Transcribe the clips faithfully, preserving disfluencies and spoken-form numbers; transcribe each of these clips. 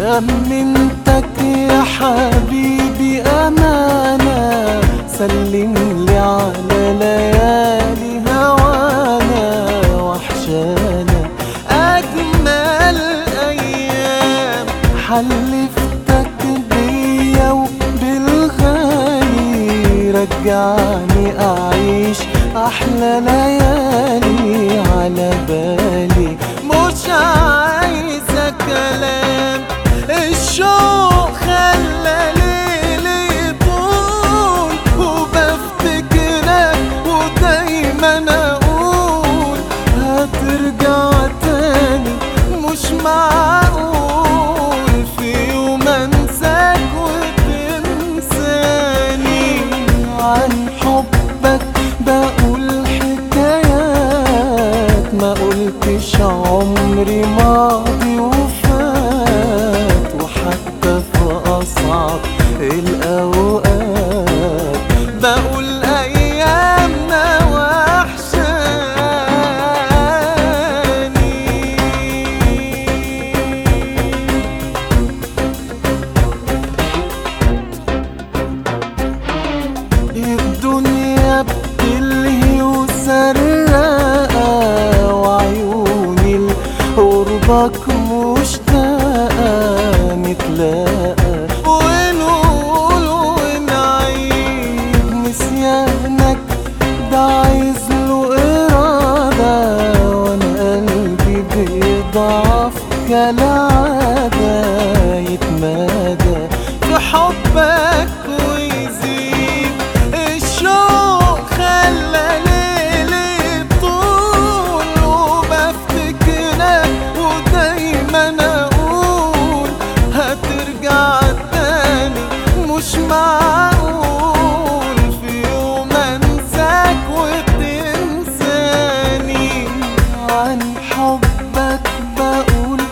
أمنتك يا حبيبي أمانة، سلم لي على ليالي هوانا وحشانا أجمل أيام. حلفتك بيا وبالغالي رجعني أعيش أحلى ليالي على بالي، مش عايزة كلام. الشوق خلى ليلي يطول وبفتكرك ودايما اقول هترجع تاني، مش معقول في يوم انساك وتنساني. عن حبك بقول حكايات ما قلتش عمري ماضي وفات، وحتى في أصعب الأوقات بقول أيامنا وحشاني. الدنيا بتلهي وسرقة وعيوني لقربك مشتاقة نتلاقى ونقول ونعيد. نسيانك ده عايز له إرادة، وأنا قلبي بيضعف كالعادة يتمادى في حبك ويزيد. الشوق خلى ليلي طول وبفتكرك ودايما اقول هترجع تاني، مش معقول في يوم انساك وتنساني. عن حبك بقول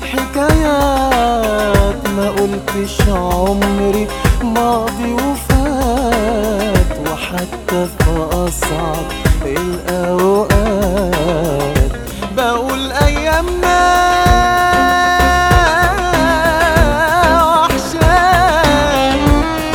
حكايات ما قلتش عمري ماضي وفات، وحتى في أصعب الأوقات بقول أيامنا وحشاني.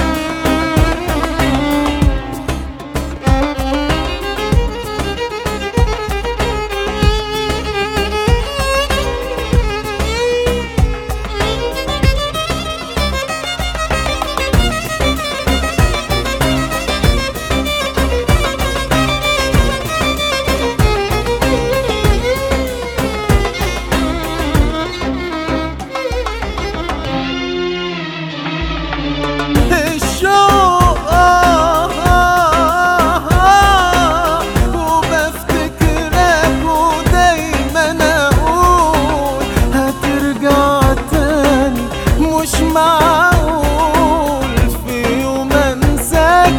مش معقول في يوم انساك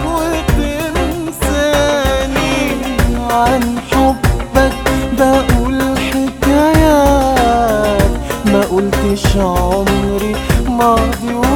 وتنساني. عن حبك بقول حكايات ما قلتش عمري ماضي